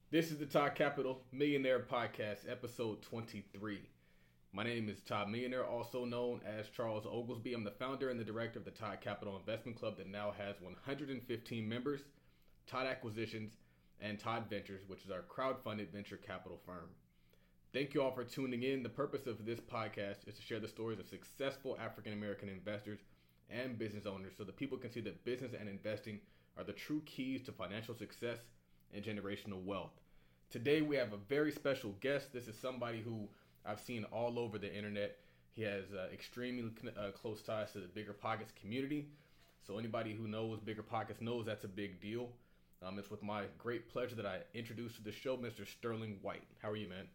This is the Todd Capital Millionaire Podcast, episode 23. My name is Todd Millionaire, also known as Charles Oglesby. I'm the founder and the director of the Todd Capital Investment Club that now has 115 members, Todd Acquisitions, and Todd Ventures, which is our crowdfunded venture capital firm. Thank you all for tuning in. The purpose of this podcast is to share the stories of successful African American investors and business owners so that people can see that business and investing are the true keys to financial success and generational wealth. Today we have a very special guest. This is somebody who I've seen all over the internet. He has extremely close ties to the Bigger Pockets community. So anybody who knows Bigger Pockets knows that's a big deal. It's with my great pleasure that I introduce to the show Mr. Sterling White. How are you, man?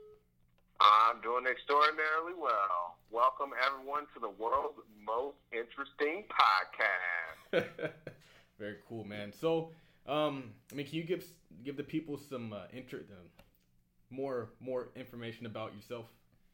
I'm doing extraordinarily well. Welcome everyone to the world's most interesting podcast. Very cool, man. So, can you give the people some more information about yourself?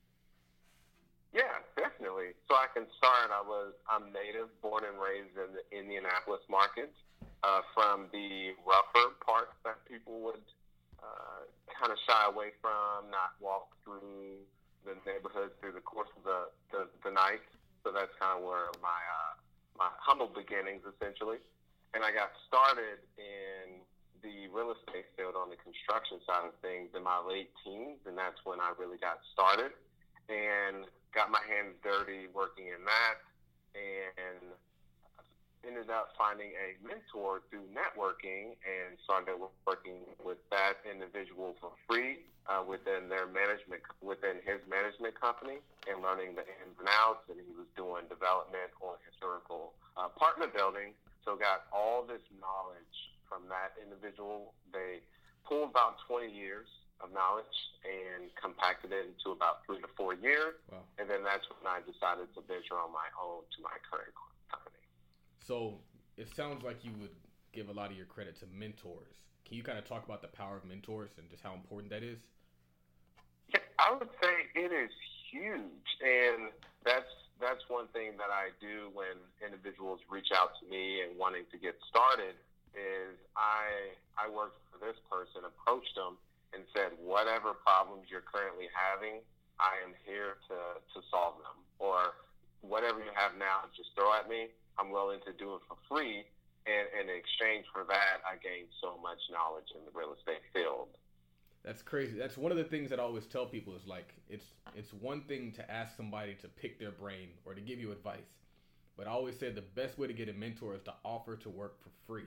Yeah, definitely. So I can start. I'm native, born and raised in the Indianapolis market, from the rougher parts that people would kind of shy away from, not walk through the neighborhood through the course of the night. So that's kind of where my humble beginnings, essentially. And I got started in the real estate field on the construction side of things in my late teens, and that's when I really got started and got my hands dirty working in that, and ended up finding a mentor through networking and started working with that individual for free within his management company, and learning the ins and outs. And he was doing development on historical apartment buildings. So got all this knowledge from that individual. They pulled about 20 years of knowledge and compacted it into about 3 to 4 years. Wow. And then that's when I decided to venture on my own to my current company. So it sounds like you would give a lot of your credit to mentors. Can you kind of talk about the power of mentors and just how important that is? Yeah, I would say it is huge, and that's one thing that I do when individuals reach out to me and wanting to get started. Is I worked for this person, approached them, and said, whatever problems you're currently having, I am here to solve them. Or whatever you have now, just throw at me. I'm willing to do it for free. And in exchange for that, I gained so much knowledge in the real estate field. That's crazy. That's one of the things that I always tell people is like, it's one thing to ask somebody to pick their brain or to give you advice. But I always say the best way to get a mentor is to offer to work for free.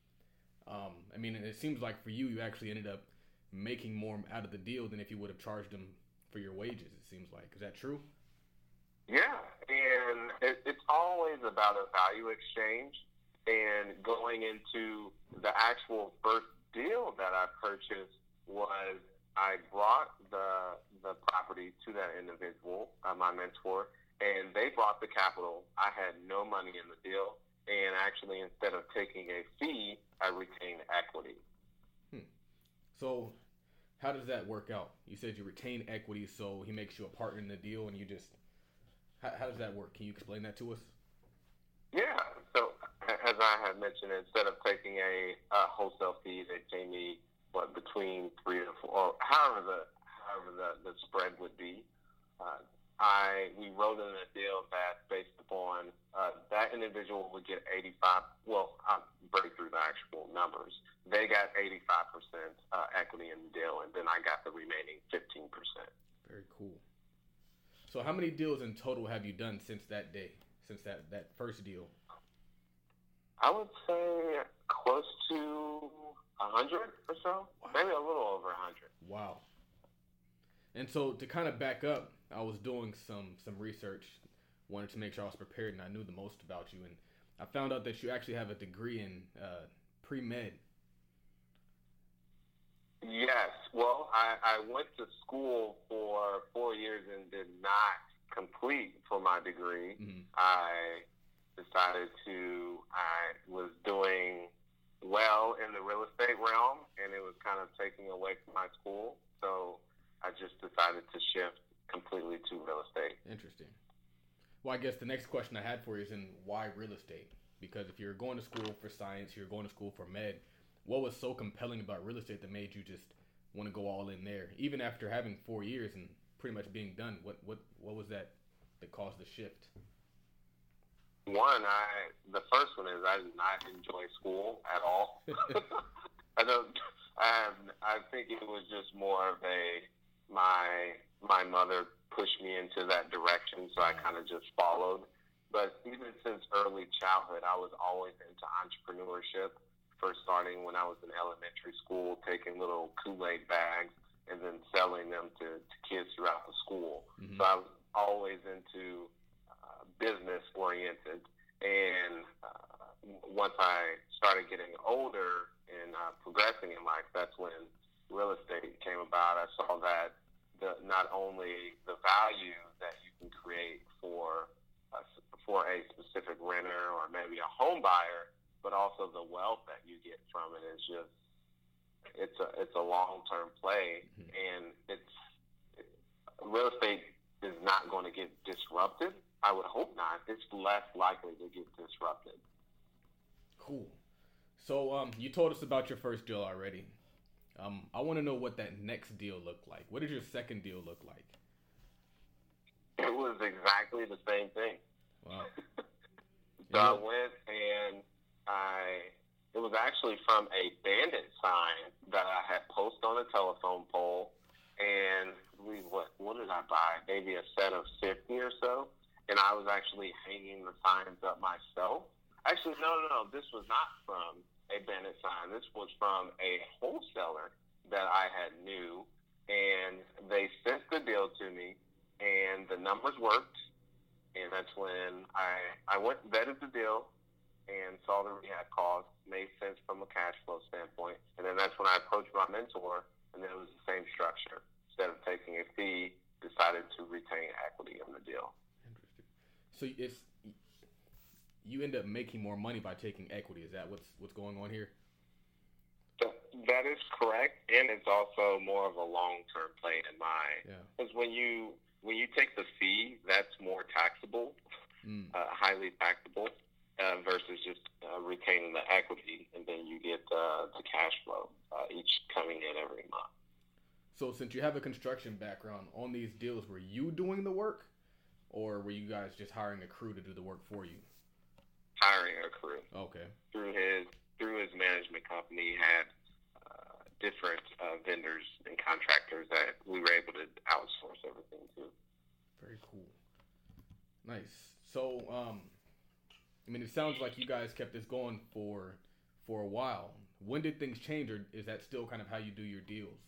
And it seems like for you, you actually ended up making more out of the deal than if you would have charged them for your wages, it seems like. Is that true? Yeah, and it's always about a value exchange. And going into the actual first deal that I purchased was I brought the property to that individual, my mentor, and they brought the capital. I had no money in the deal. And actually, instead of taking a fee, I retained equity. So how does that work out? You said you retain equity, so he makes you a partner in the deal, and you just... How does that work? Can you explain that to us? Yeah. So as I had mentioned, instead of taking a wholesale fee, they pay me between 3 to 4, or however the spread would be. We wrote in a deal that based upon that individual would get 85. Well, I'll break through the actual numbers. They got 85% equity in the deal, and then I got the remaining 15%. Very cool. So how many deals in total have you done since that day, since that first deal? I would say close to 100 or so. Wow. Maybe a little over 100. Wow. And so to kind of back up, I was doing some research, wanted to make sure I was prepared, and I knew the most about you. And I found out that you actually have a degree in pre-med. Yes. Well, I went to school for 4 years and did not complete for my degree. Mm-hmm. I was doing well in the real estate realm, and it was kind of taking away from my school. So I just decided to shift completely to real estate. Interesting. Well, I guess the next question I had for you is why real estate? Because if you're going to school for science, you're going to school for med, what was so compelling about real estate that made you just want to go all in there, even after having 4 years and pretty much being done? What was that caused the shift? One, the first one is I did not enjoy school at all. I don't. I think it was just more of my mother pushed me into that direction, so I kind of just followed. But even since early childhood, I was always into entrepreneurship. First starting when I was in elementary school, taking little Kool-Aid bags and then selling them to kids throughout the school. Mm-hmm. So I was always into business oriented. And once I started getting older and progressing in life, that's when real estate came about. I saw that not only the value that you can create for a specific renter or maybe a home buyer, but also the wealth that you get from it is just it's a long-term play. Mm-hmm. And real estate is not going to get disrupted. I would hope not. It's less likely to get disrupted. Cool. So you told us about your first deal already. I want to know what that next deal looked like. What did your second deal look like? It was exactly the same thing. Wow. So I went and it was actually from a bandit sign that I had posted on a telephone pole. And what did I buy? Maybe a set of 50 or so. And I was actually hanging the signs up myself. Actually, no. This was not from a bandit sign. This was from a wholesaler that I had knew. And they sent the deal to me. And the numbers worked. And that's when I went and vetted the deal and saw the rehab costs. Made sense from a cash flow standpoint. And then that's when I approached my mentor. And then it was the same structure. Instead of taking a fee, decided to retain equity in the deal. So you end up making more money by taking equity. Is that what's going on here? That is correct, and it's also more of a long-term play in mind. Because when you take the fee, that's more taxable, highly taxable, versus just retaining the equity, and then you get the cash flow each coming in every month. So since you have a construction background, on these deals, were you doing the work? Or were you guys just hiring a crew to do the work for you? Hiring a crew. Okay. Through his management company, he had different vendors and contractors that we were able to outsource everything to. Very cool. Nice. So, it sounds like you guys kept this going for a while. When did things change, or is that still kind of how you do your deals?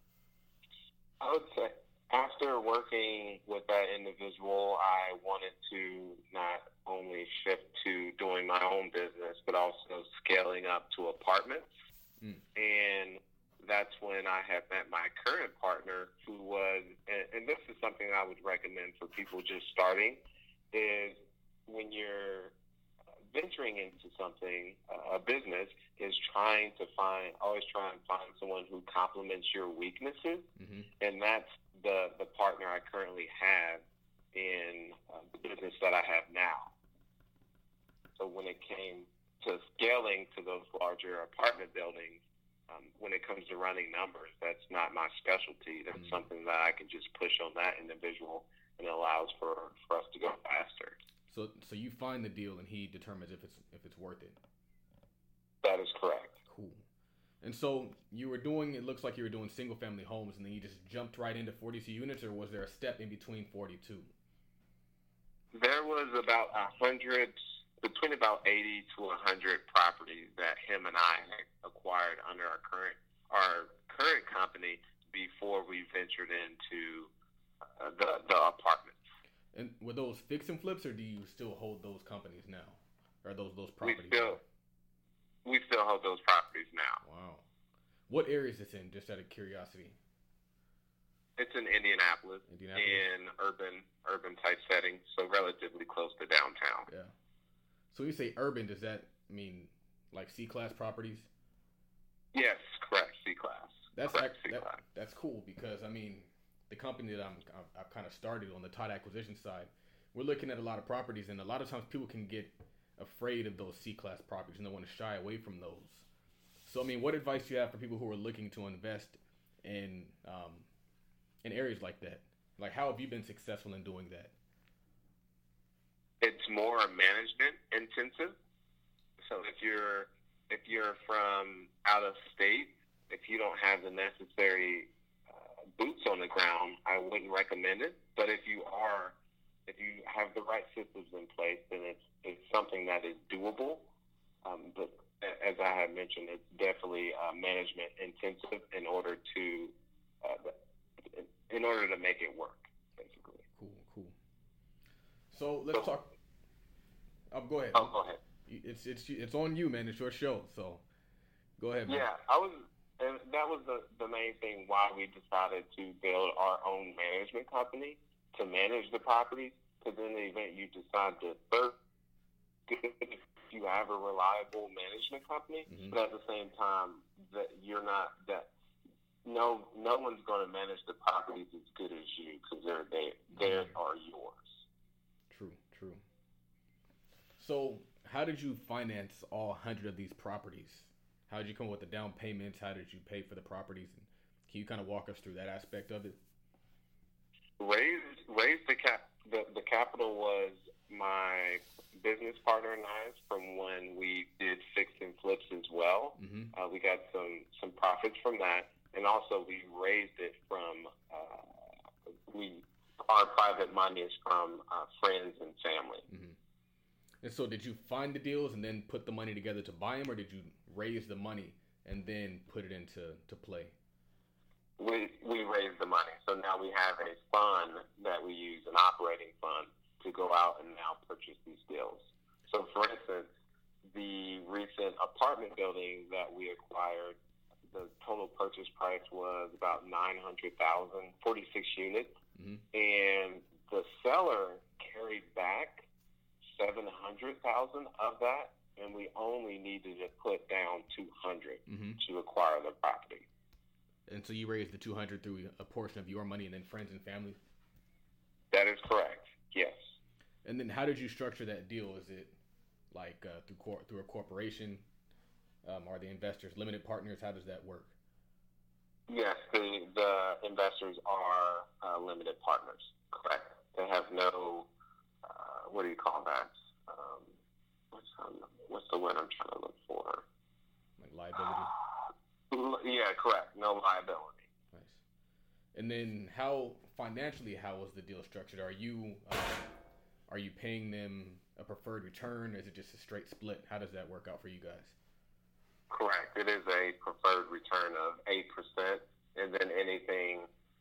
I would say after working with that individual, I wanted to not only shift to doing my own business, but also scaling up to apartments. And that's when I had met my current partner, who was, and this is something I would recommend for people just starting, is when you're venturing into something, a business, is always try and find someone who complements your weaknesses. Mm-hmm. And that's the partner I currently have in the business that I have now. So when it came to scaling to those larger apartment buildings, when it comes to running numbers, that's not my specialty. That's something that I can just push on that individual, and it allows for us to go faster. So you find the deal, and he determines if it's worth it. That is correct. Cool. And so it looks like you were doing single family homes, and then you just jumped right into 42 units, or was there a step in between 42? There was about 100, between about 80 to 100 properties that him and I had acquired under our current company before we ventured into the apartments. And were those fix and flips, or do you still hold those companies now, or those properties? We still hold those properties now. Wow. What area is this in, just out of curiosity? It's in Indianapolis. In urban type setting, so relatively close to downtown. Yeah. So when you say urban, does that mean like C-class properties? Yes, correct. C-class. That's cool, because the company that I've kind of started on the Todd acquisition side, we're looking at a lot of properties, and a lot of times people can get afraid of those C-class properties and they want to shy away from those. So, I mean, what advice do you have for people who are looking to invest in areas like that? Like, how have you been successful in doing that? It's more management intensive. So if you're from out of state, if you don't have the necessary boots on the ground, I wouldn't recommend it. But if you have the right systems in place, then it's something that is doable. But as I had mentioned, it's definitely management intensive in order to make it work, basically. Cool. So let's talk. Go ahead. Oh, go ahead. It's on you, man. It's your show, so go ahead, man. Yeah, and that was the main thing why we decided to build our own management company to manage the properties. Because in the event you decide to if you have a reliable management company, but at the same time that no one's going to manage the properties as good as you, because they are yours. True. So, how did you finance all 100 of these properties? How did you come up with the down payments? How did you pay for the properties? And can you kind of walk us through that aspect of it? Raise the capital was my business partner and I from when we did fix and flips as well. We got some profits from that, and also we raised it from our private money is from friends and family. And so, did you find the deals and then put the money together to buy them, or did you raise the money and then put it into play? We raised the money, so now we have a fund that we use, an operating fund, to go out and now purchase these deals. So, for instance, the recent apartment building that we acquired, the total purchase price was about $900,000, 46 units, and the seller carried back $700,000 of that, and we only needed to put down $200 to acquire the property. And so you raised the $200 through a portion of your money and then friends and family? That is correct, yes. And then how did you structure that deal? Is it like through a corporation? Are the investors limited partners? How does that work? Yes, the investors are limited partners, correct. They have no, what do you call that? What's the word I'm trying to look for? Like liability? Yeah, correct. No liability. Nice. And then how was the deal structured? Are you paying them a preferred return? Or is it just a straight split? How does that work out for you guys? Correct. It is a preferred return of 8%, and then anything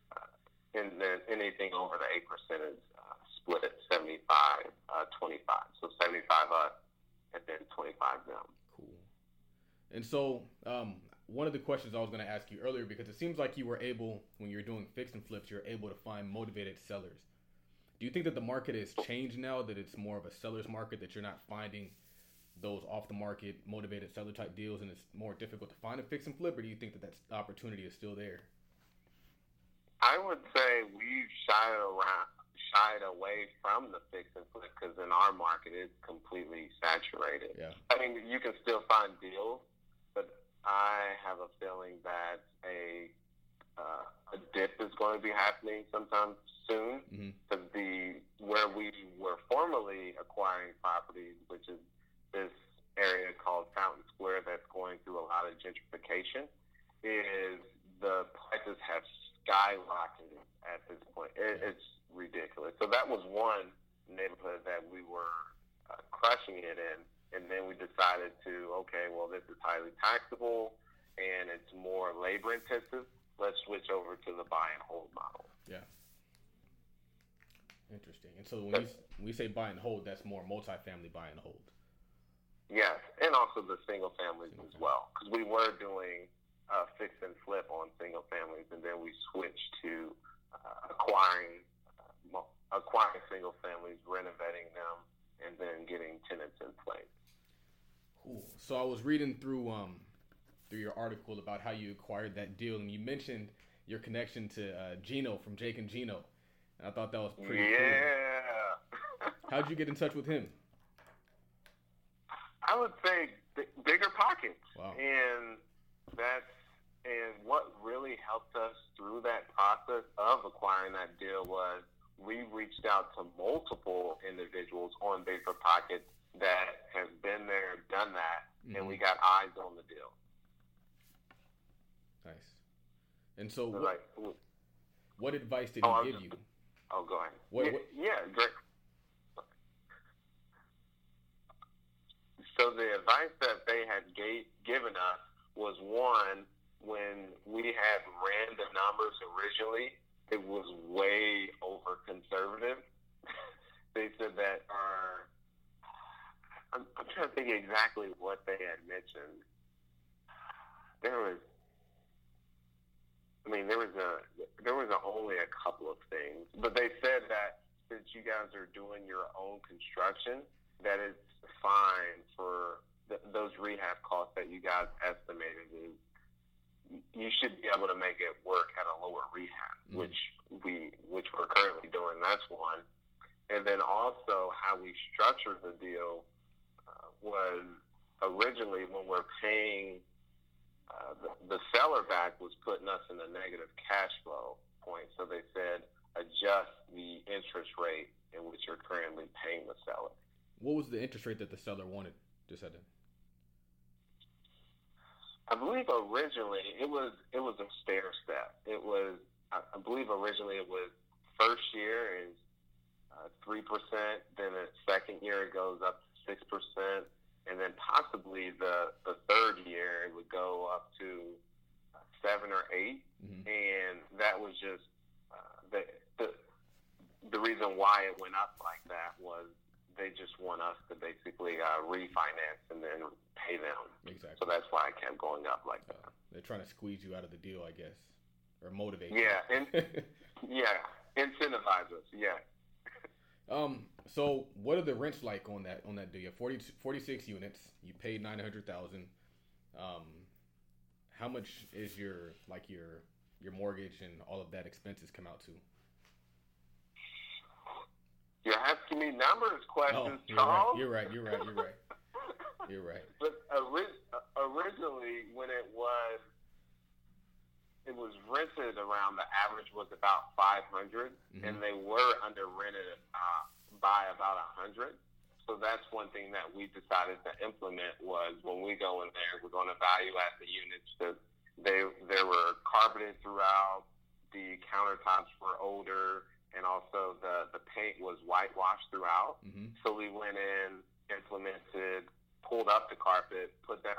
over the 8% is split at 75, 25. So 75 us, and then 25 them. Cool. And so, one of the questions I was going to ask you earlier, because it seems like you were able, when you're doing fix and flips, you're able to find motivated sellers. Do you think that the market has changed now, that it's more of a seller's market, that you're not finding those off-the-market motivated seller type deals, and it's more difficult to find a fix and flip, or do you think that opportunity is still there? I would say we've shied away from the fix and flip because in our market it's completely saturated. Yeah. I mean, you can still find deals, but I have a feeling that a dip is going to be happening sometime soon, because where we were formerly acquiring properties, which is this area called Fountain Square that's going through a lot of gentrification, is the prices have skyrocketed at this point. It's ridiculous. So that was one neighborhood that we were crushing it in, and then we decided to, okay, well, this is highly taxable and it's more labor intensive. Let's switch over to the buy and hold model. Yeah. Interesting. And so when we say buy and hold, that's more multifamily buy and hold. Yes, and also the single families as well, because we were doing fix and flip on single families, and then we switched to acquiring single families, renovating them, and then getting tenants in place. Cool. So I was reading through your article about how you acquired that deal, and you mentioned your connection to Gino from Jake and Gino. And I thought that was pretty cool. How'd you get in touch with him? I would say bigger pockets. Wow. And And what really helped us through that process of acquiring that deal was we reached out to multiple individuals on Vapor Pocket that have been there, done that, and we got eyes on the deal. Nice. And so, what advice did he give you? Oh, go ahead. What? Yeah, great. So the advice that they had given us was, one, when we had ran the numbers originally, it was way over conservative. They said that I'm trying to think exactly what they had mentioned. There was only a couple of things, but they said that since you guys are doing your own construction, that it's fine for those rehab costs that you guys estimated. You should be able to make it work at a lower rehab, which we're currently doing. That's one. And then also how we structured the deal was originally when we're paying the seller back was putting us in a negative cash flow point. So they said adjust the interest rate in which you're currently paying the seller. What was the interest rate that the seller wanted? Just said that. I believe originally it was a stair step. It was, I believe originally it was first year is 3%, then the second year it goes up to 6%, and then possibly the third year it would go up to 7 or 8, and that was just the reason why it went up like that was they just want us to basically refinance and then pay them. Exactly. So that's why it kept going up like that. They're trying to squeeze you out of the deal, I guess, or motivate you. Yeah, incentivize us. Yeah. So what are the rents like on that deal? You have 46 units. You paid $900,000. How much is your mortgage and all of that expenses come out to? You're asking me numbers questions, Charles. You're right. But originally, when it was rented around, the average was about 500, and they were under rented by about 100. So that's one thing that we decided to implement was when we go in there, we're going to value add the units. They were carpeted throughout, the countertops were older, and also the paint was whitewashed throughout. So we went in, implemented, pulled up the carpet,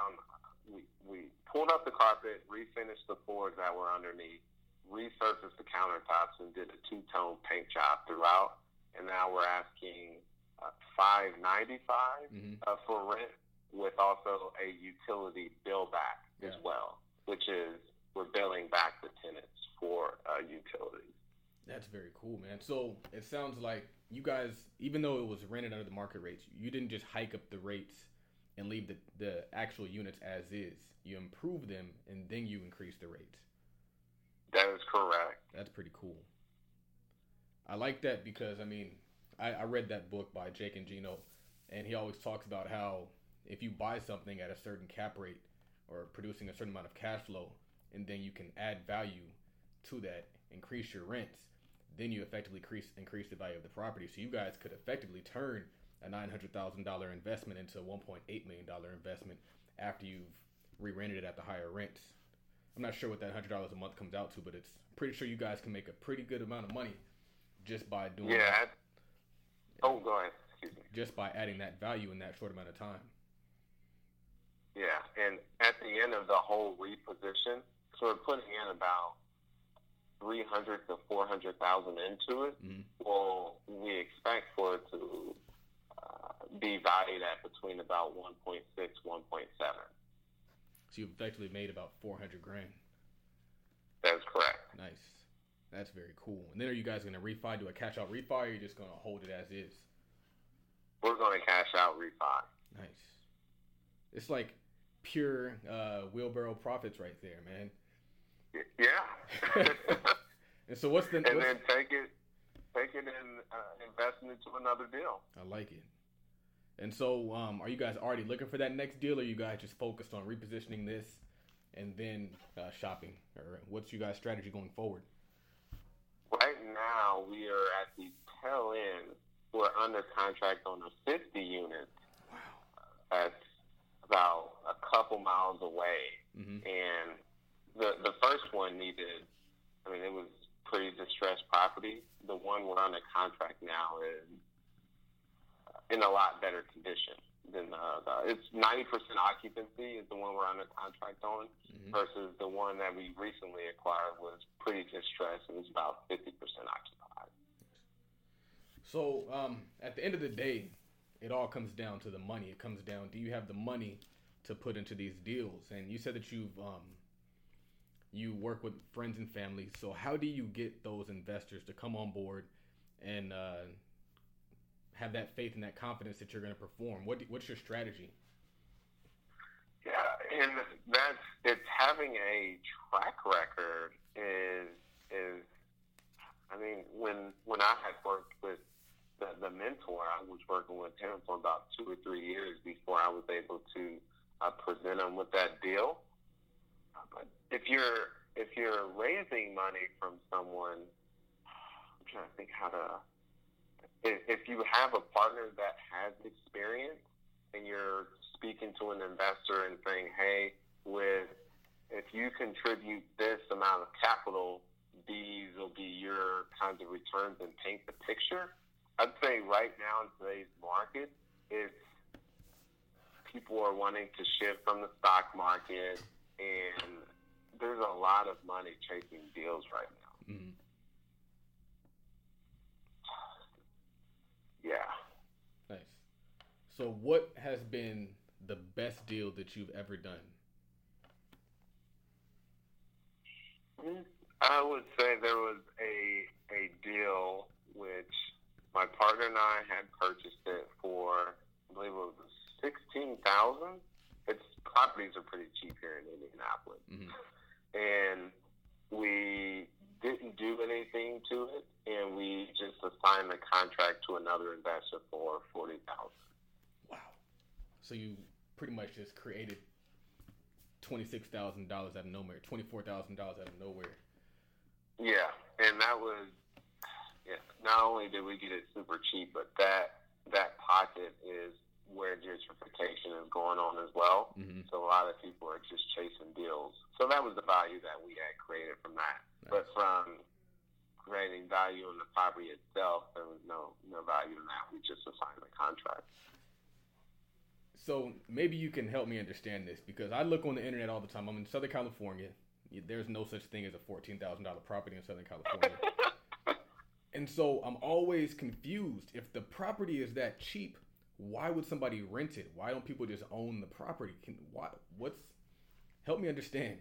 we pulled up the carpet, refinished the floors that were underneath, resurfaced the countertops, and did a two-tone paint job throughout. And now we're asking $595 for rent, with also a utility bill back as well, which is we're billing back the tenants for utilities. That's very cool, man. So it sounds like you guys, even though it was rented under the market rates, you didn't just hike up the rates and leave the actual units as is. You improve them, and then you increase the rates. That is correct. That's pretty cool. I like that because, I mean, I read that book by Jake and Gino, and he always talks about how if you buy something at a certain cap rate or producing a certain amount of cash flow, and then you can add value to that, increase your rents, then you effectively increase the value of the property. So you guys could effectively turn a $900,000 investment into a $1.8 million investment after you've re-rented it at the higher rents. I'm not sure what that $100 a month comes out to, but it's pretty sure you guys can make a pretty good amount of money just by doing that. Oh, go ahead. Excuse me. Just by adding that value in that short amount of time. Yeah, and at the end of the whole reposition, so we're putting in about $300,000 to $400,000 into it. Well, we expect for it to be valued at between about 1.6, 1.7. So you've effectively made about $400,000. That's correct. Nice. That's very cool. And then are you guys going to refi, do a cash out refi, or are you just going to hold it as is? We're going to cash out refi. Nice. It's like pure wheelbarrow profits right there, man. Yeah. And so then take it and invest it into another deal. I like it. And so are you guys already looking for that next deal, or are you guys just focused on repositioning this and then shopping? Or what's your guys' strategy going forward? Right now, we are at the tail end. We're under contract on a 50 unit. Wow. That's about a couple miles away. Mm-hmm. And the first one it was pretty distressed property. The one we're under contract now is in a lot better condition than it's 90% occupancy is the one we're under contract on, mm-hmm. versus the one that we recently acquired was pretty distressed and was about 50% occupied. So at the end of the day, it all comes down to the money. It comes down, do you have the money to put into these deals? And you said that you work with friends and family. So how do you get those investors to come on board and have that faith and that confidence that you're going to perform? What's your strategy? Yeah, and it's having a track record is I mean, when I had worked with the mentor, I was working with him for about 2 or 3 years before I was able to present him with that deal. But if you're raising money from someone, I'm trying to think how to. If you have a partner that has experience and you're speaking to an investor and saying, hey, if you contribute this amount of capital, these will be your kinds of returns, and paint the picture. I'd say right now in today's market, people are wanting to shift from the stock market, and there's a lot of money chasing deals right now. Mm-hmm. Yeah. Nice. So what has been the best deal that you've ever done? I would say there was a deal which my partner and I had purchased it for, I believe it was $16,000. Its properties are pretty cheap here in Indianapolis. Mm-hmm. And we didn't do anything to it, and we just assigned the contract to another investor for $40,000. Wow! So you pretty much just created $26,000 out of nowhere, $24,000 out of nowhere. Yeah, and that was not only did we get it super cheap, but that pocket is where gentrification is going on as well. Mm-hmm. So a lot of people are just chasing deals. So that was the value that we had created from that. Nice. But from creating value in the property itself, there was no value in that. We just assigned the contract. So maybe you can help me understand this, because I look on the internet all the time. I'm in Southern California. There's no such thing as a $14,000 property in Southern California. And so I'm always confused. If the property is that cheap, why would somebody rent it? Why don't people just own the property? Help me understand.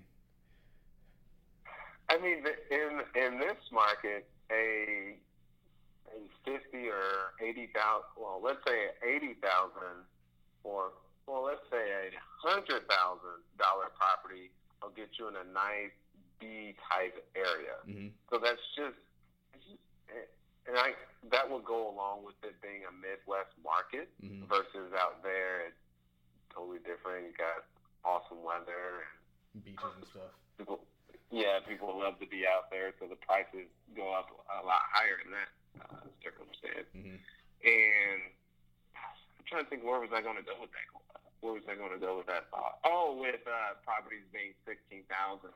I mean, in this market, a 50 or 80,000, well, let's say 80,000, or let's say $100,000 property will get you in a nice B type area. Mm-hmm. So that's just, that will go along with it being a Midwest market. Mm-hmm. versus out there, it's totally different. You got awesome weather and beaches and stuff. People love to be out there, so the prices go up a lot higher in that circumstance. Mm-hmm. And I'm trying to think, where was I going to go with that? Where was I going to go with that thought? Oh, with properties being $16,000.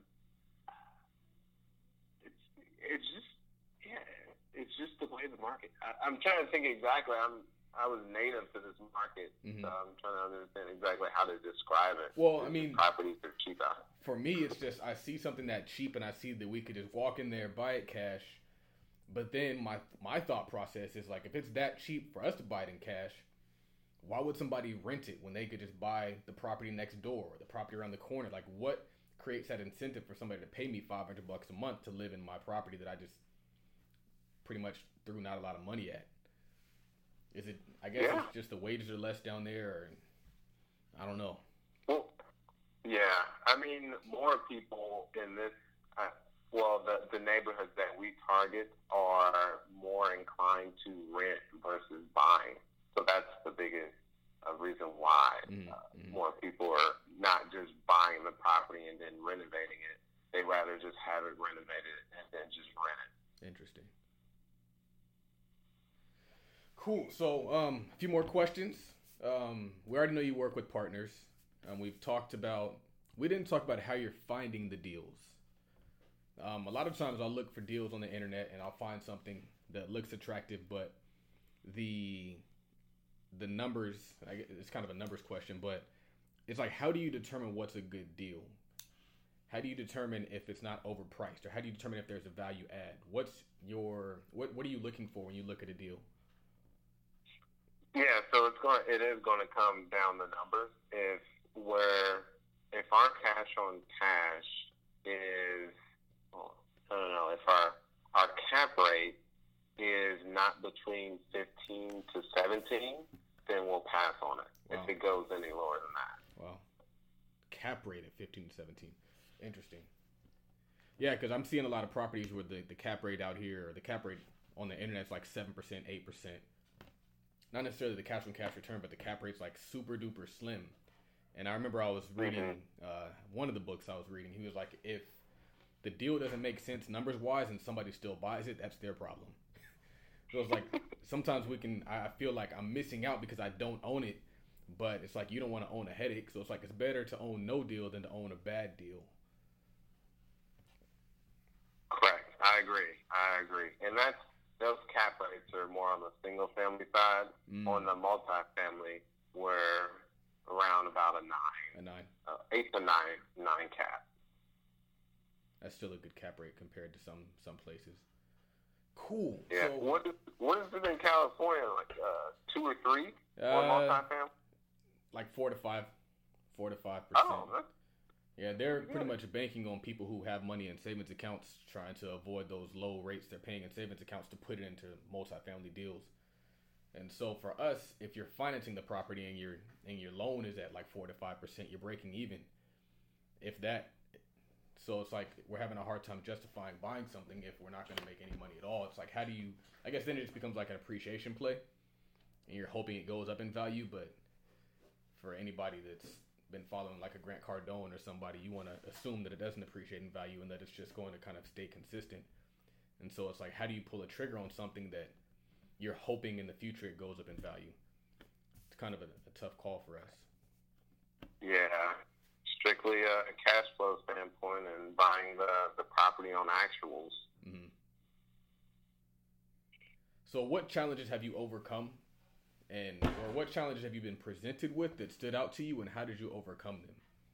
It's just the way the market. I'm trying to think exactly. I was native to this market, mm-hmm. so I'm trying to understand exactly how to describe it. Well, I mean, properties are cheap out. For me, it's just I see something that cheap, and I see that we could just walk in there, buy it cash. But then my thought process is like, if it's that cheap for us to buy it in cash, why would somebody rent it when they could just buy the property next door or the property around the corner? Like, what creates that incentive for somebody to pay me $500 a month to live in my property that I just pretty much threw not a lot of money at? Is it, I guess it's just the wages are less down there, or I don't know. Well, yeah. I mean, more people in this, the neighborhoods that we target are more inclined to rent versus buying. So that's the biggest reason why more people are not just buying the property and then renting renovate it and then just rent it. Interesting. Cool. So, a few more questions. We already know you work with partners. We didn't talk about how you're finding the deals. A lot of times I'll look for deals on the internet and I'll find something that looks attractive, but the numbers, it's kind of a numbers question, but it's like, how do you determine what's a good deal? How do you determine if it's not overpriced, or how do you determine if there's a value add? What are you looking for when you look at a deal? Yeah, so it is going to come down to numbers. If our cash on cash is, I don't know, if our cap rate is not between 15 to 17, then we'll pass on it. Wow. If it goes any lower than that. Wow. Cap rate at 15 to 17. Interesting. Yeah, because I'm seeing a lot of properties where the cap rate out here, or the cap rate on the internet is like 7%, 8%. Not necessarily the cash on cash return, but the cap rate's like super duper slim. And I remember I was reading one of the books I was reading. He was like, if the deal doesn't make sense numbers wise and somebody still buys it, that's their problem. So it's like sometimes I feel like I'm missing out because I don't own it, but it's like you don't want to own a headache. So it's like it's better to own no deal than to own a bad deal. Correct. I agree. And those cap rates are more on the single family side. On the multifamily, we're around about a 9. 8 to 9 cap. That's still a good cap rate compared to some places. Cool. Yeah. So, what is it in California? Like 2 or 3 on multifamily? Like 4 to 5%. Oh, yeah, they're pretty much banking on people who have money in savings accounts, trying to avoid those low rates they're paying in savings accounts to put it into multifamily deals. And so for us, if you're financing the property and your loan is at like 4 to 5%, you're breaking even. So it's like we're having a hard time justifying buying something if we're not going to make any money at all. It's like, I guess then it just becomes like an appreciation play, and you're hoping it goes up in value. But for anybody that's been following like a Grant Cardone or somebody, you want to assume that it doesn't appreciate in value and that it's just going to kind of stay consistent. And so it's like, how do you pull a trigger on something that you're hoping in the future it goes up in value? It's kind of a tough call for us. Yeah, strictly a cash flow standpoint and buying the property on actuals. Mm-hmm. So what challenges have you overcome, or what challenges have you been presented with that stood out to you, and how did you overcome them?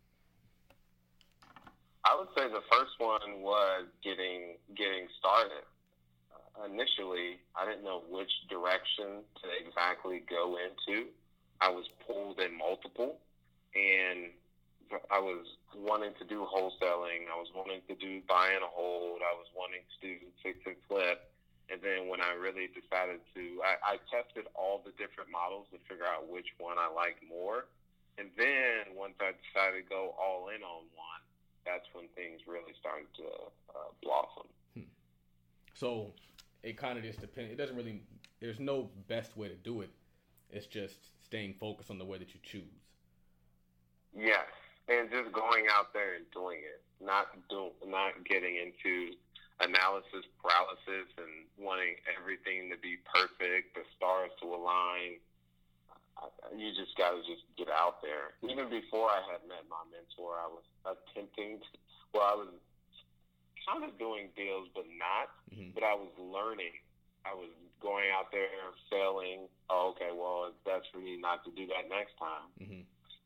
I would say the first one was getting started. Initially, I didn't know which direction to exactly go into. I was pulled in multiple, and I was wanting to do wholesaling. I was wanting to do buy and hold. I was wanting to do fix and flip. And then when I really decided I tested all the different models to figure out which one I liked more. And then once I decided to go all in on one, that's when things really started to blossom. So it kind of just depends. It doesn't really, there's no best way to do it. It's just staying focused on the way that you choose. Yes. And just going out there and doing it, not getting into analysis paralysis and wanting everything to be perfect, the stars to align. You just got to just get out there. Even before I had met my mentor, I was I was kind of doing deals, but not. Mm-hmm. But I was learning. I was going out there, failing. Oh, okay, well, it's best for me not to do that next time. Mm-hmm.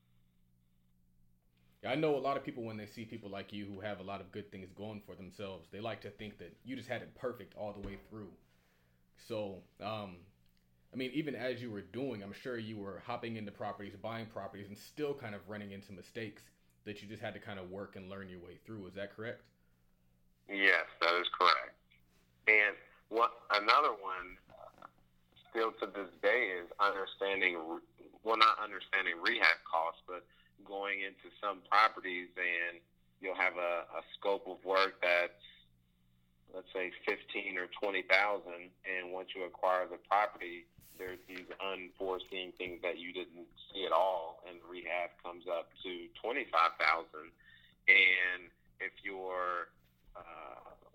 I know a lot of people, when they see people like you who have a lot of good things going for themselves, they like to think that you just had it perfect all the way through. So, even as you were doing, I'm sure you were hopping into properties, buying properties, and still kind of running into mistakes that you just had to kind of work and learn your way through. Is that correct? Yes, that is correct. And another one, still to this day, is not understanding rehab costs, but going into some properties and you'll have a scope of work that's, let's say, $15,000 or $20,000, and once you acquire the property, there's these unforeseen things that you didn't see at all, and rehab comes up to $25,000. And if your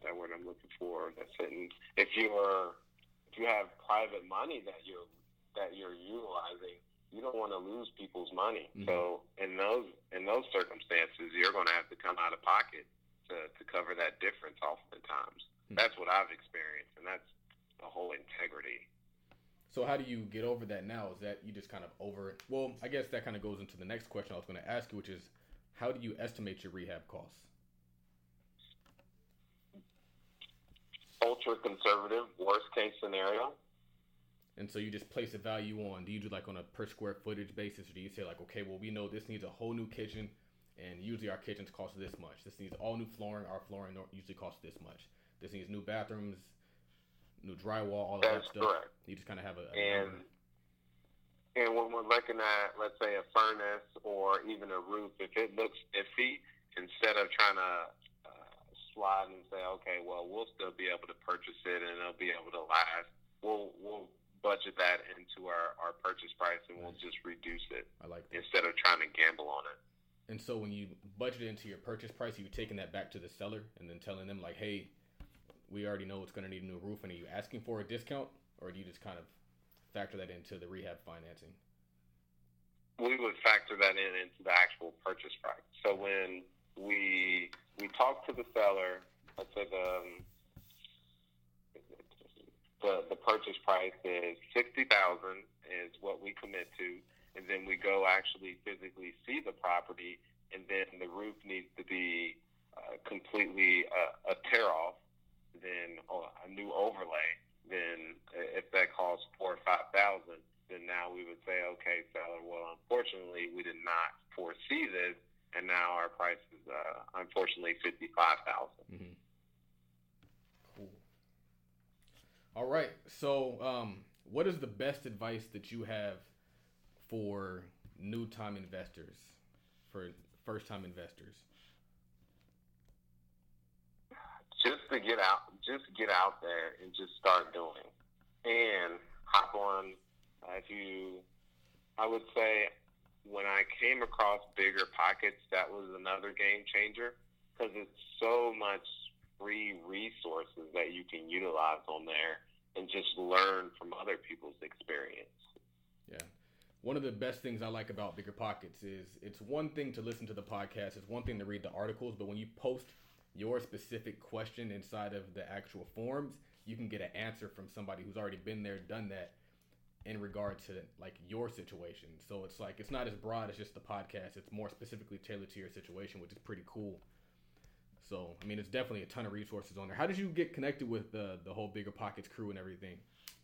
that word I'm looking for. That's sitting. If you have private money that you're utilizing, you don't want to lose people's money. Mm-hmm. So in those circumstances, you're going to have to come out of pocket to cover that difference oftentimes. Mm-hmm. That's what I've experienced, and that's the whole integrity. So how do you get over that now? Is that you just kind of over it? Well, I guess that kind of goes into the next question I was going to ask you, which is, how do you estimate your rehab costs? Ultra conservative, worst case scenario. And so you just place a value on, do you do like on a per square footage basis, or do you say like, okay, well, we know this needs a whole new kitchen, and usually our kitchens cost this much. This needs all new flooring, our flooring usually costs this much. This needs new bathrooms, new drywall, all of that stuff. Correct. You just kind of have a number. And when we're looking at, let's say, a furnace or even a roof, if it looks iffy, instead of trying to slide and say, okay, well, we'll still be able to purchase it and it'll be able to last, we'll budget that into our purchase price, and we'll just reduce it. I like that. Instead of trying to gamble on it. And so when you budget it into your purchase price, are you taking that back to the seller and then telling them like, hey, we already know it's going to need a new roof, and are you asking for a discount, or do you just kind of factor that into the rehab financing? We would factor that into the actual purchase price. So when we talk to the seller, let's say the purchase price is $60,000 is what we commit to, and then we go actually physically see the property, and then the roof needs to be completely a tear off, then a new overlay. Then if that costs $4,000 or $5,000, then now we would say, okay, seller, well, unfortunately, we did not foresee this, and now our price is unfortunately $55,000. Mm-hmm. Cool. All right. So, what is the best advice that you have for new-time investors, for first-time investors? Just get out there and just start doing, and hop on. I would say, when I came across Bigger Pockets, that was another game changer, because it's so much free resources that you can utilize on there and just learn from other people's experience. Yeah. One of the best things I like about Bigger Pockets is it's one thing to listen to the podcast, it's one thing to read the articles, but when you post your specific question inside of the actual forums, you can get an answer from somebody who's already been there, done that, in regard to like your situation. So it's like, it's not as broad as just the podcast. It's more specifically tailored to your situation, which is pretty cool. So, I mean, it's definitely a ton of resources on there. How did you get connected with the whole Bigger Pockets crew and everything?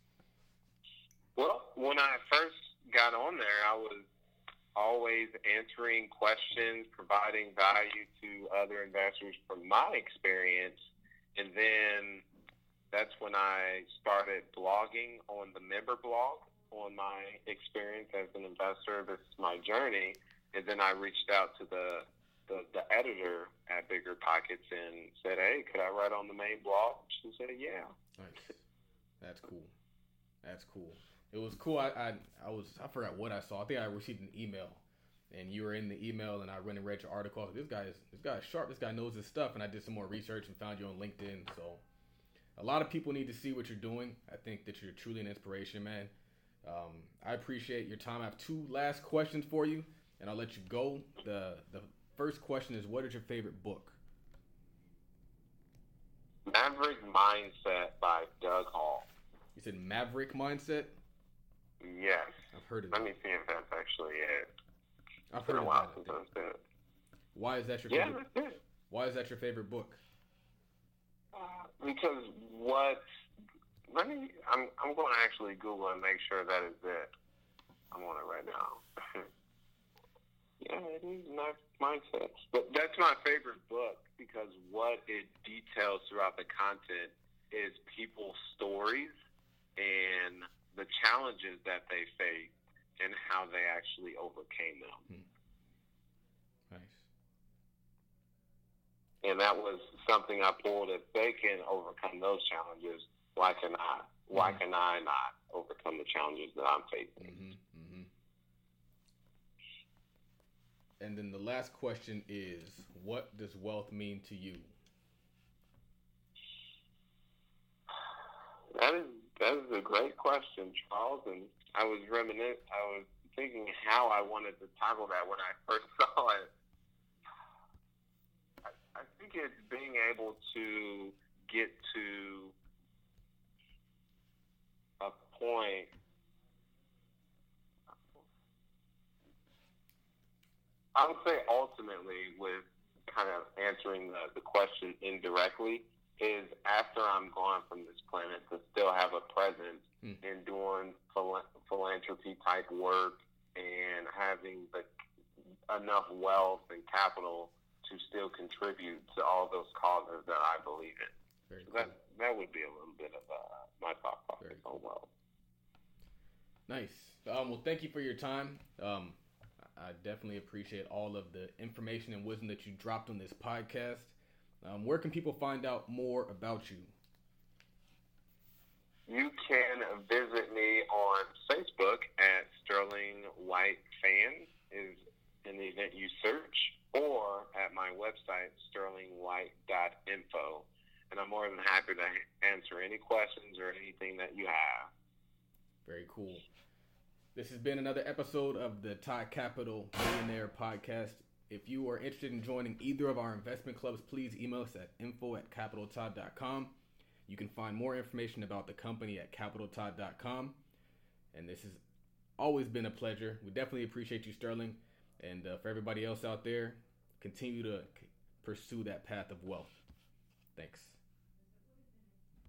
Well, when I first got on there, I was always answering questions, providing value to other investors from my experience. And then that's when I started blogging on the member blog on my experience as an investor. This is my journey. And then I reached out to the editor at Bigger Pockets and said, hey, could I write on the main blog? She said, yeah. Nice. That's cool. That's cool. It was cool. I forgot what I saw. I think I received an email, and you were in the email, and I went and read your article. This guy is sharp. This guy knows his stuff. And I did some more research and found you on LinkedIn. So a lot of people need to see what you're doing. I think that you're truly an inspiration, man. I appreciate your time. I have two last questions for you, and I'll let you go. The first question is, what is your favorite book? Maverick Mindset by Doug Hall. You said Maverick Mindset? Yes. I've heard of it. Let me see if that's actually it. I've heard of that. Why is that your favorite? Yeah, that's it. Why is that your favorite book? Because I'm going to actually Google and make sure that is it. I'm on it right now. Yeah, it is Mindset. But that's my favorite book because what it details throughout the content is people's stories and the challenges that they faced and how they actually overcame them. Nice. And that was something I pulled. If they can overcome those challenges, why can I? Why can I not overcome the challenges that I'm facing? Mm-hmm. And then the last question is, what does wealth mean to you? That is a great question, Charles. And I was thinking how I wanted to tackle that when I first saw it. I think it's being able to get to a point. I would say ultimately, with kind of answering the question indirectly, is after I'm gone from this planet to still have a presence in doing philanthropy type work and having enough wealth and capital to still contribute to all those causes that I believe in. Very So cool. that would be a little bit of my thought process on wealth. Nice. Well, thank you for your time. I definitely appreciate all of the information and wisdom that you dropped on this podcast. Where can people find out more about you? You can visit me on Facebook at Sterling White Fan, is in the event you search, or at my website, sterlingwhite.info. And I'm more than happy to answer any questions or anything that you have. Very cool. This has been another episode of the Todd Capital Millionaire Podcast. If you are interested in joining either of our investment clubs, please email us at info@capitaltodd.com. You can find more information about the company at capitaltodd.com. And this has always been a pleasure. We definitely appreciate you, Sterling. And for everybody else out there, continue to pursue that path of wealth. Thanks.